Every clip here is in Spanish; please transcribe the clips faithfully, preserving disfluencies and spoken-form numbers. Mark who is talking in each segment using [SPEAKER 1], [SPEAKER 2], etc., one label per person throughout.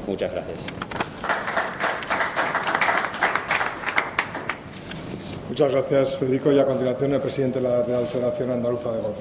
[SPEAKER 1] Muchas gracias.
[SPEAKER 2] Muchas gracias, Federico. Y a continuación, el presidente de la Real Federación Andaluza de Golf.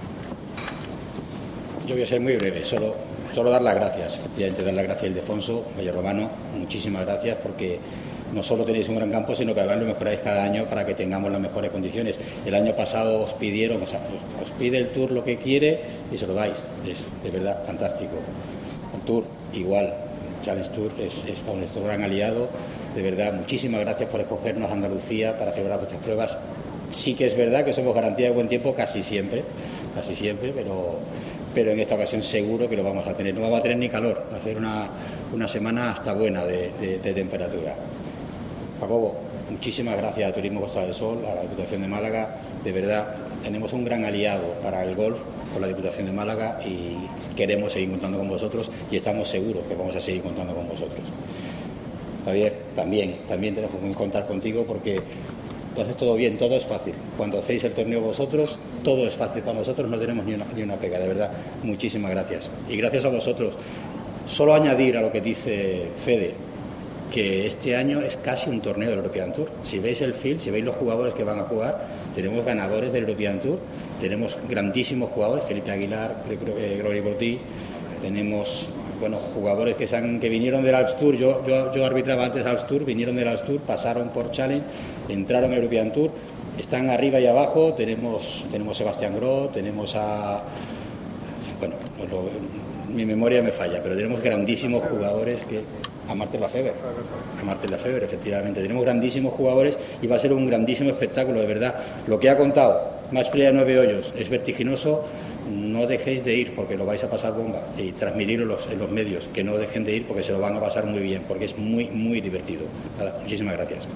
[SPEAKER 3] Yo voy a ser muy breve, solo, solo dar las gracias, efectivamente, dar las gracias a Ildefonso, Vallerromano, muchísimas gracias, porque no solo tenéis un gran campo, sino que además lo mejoráis cada año para que tengamos las mejores condiciones. El año pasado os pidieron, o sea, os, os pide el Tour lo que quiere y se lo dais, es de verdad fantástico. El Tour, igual, el Challenge Tour es, es nuestro gran aliado, de verdad, muchísimas gracias por escogernos a Andalucía para celebrar vuestras pruebas. Sí que es verdad que somos garantía de buen tiempo casi siempre, casi siempre, pero... pero en esta ocasión seguro que lo vamos a tener. No vamos a tener ni calor, va a ser una, una semana hasta buena de, de, de temperatura. Jacobo, muchísimas gracias a Turismo Costa del Sol, a la Diputación de Málaga. De verdad, tenemos un gran aliado para el golf con la Diputación de Málaga y queremos seguir contando con vosotros y estamos seguros que vamos a seguir contando con vosotros. Javier, también, también tenemos que contar contigo porque lo haces todo bien, todo es fácil. Cuando hacéis el torneo vosotros, todo es fácil. Para nosotros no tenemos ni una, ni una pega, de verdad. Muchísimas gracias. Y gracias a vosotros. Solo añadir a lo que dice Fede, que este año es casi un torneo del European Tour. Si veis el field, si veis los jugadores que van a jugar, tenemos ganadores del European Tour, tenemos grandísimos jugadores, Felipe Aguilar, Gregory Bourdais, tenemos... bueno, jugadores que, se han, que vinieron del Alps Tour, yo, yo, yo arbitraba antes Alps Tour, vinieron del Alps Tour, pasaron por Challenge, entraron al European Tour, están arriba y abajo, tenemos, tenemos Sebastián Gros, tenemos a... bueno, lo, mi memoria me falla, pero tenemos grandísimos jugadores que... a Martel Lafever, a Martel Lafever, efectivamente, tenemos grandísimos jugadores y va a ser un grandísimo espectáculo, de verdad. Lo que ha contado, Match Play a nueve hoyos, es vertiginoso. No dejéis de ir porque lo vais a pasar bomba y transmitirlo en los, en los medios, que no dejen de ir porque se lo van a pasar muy bien, porque es muy, muy divertido. Nada, muchísimas gracias.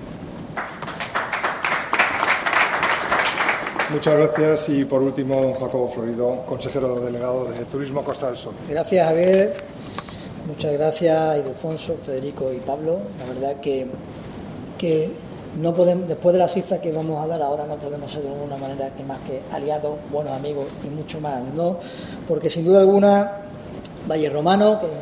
[SPEAKER 2] Muchas gracias y por último, don Jacobo Florido, consejero delegado de Turismo Costa del Sol.
[SPEAKER 4] Gracias, Javier. Muchas gracias, Ildefonso, Federico y Pablo. La verdad que, que no podemos, después de la cifra que vamos a dar ahora, no podemos ser de alguna manera que más que aliados, buenos amigos y mucho más, ¿no? Porque sin duda alguna, Vallerromano, que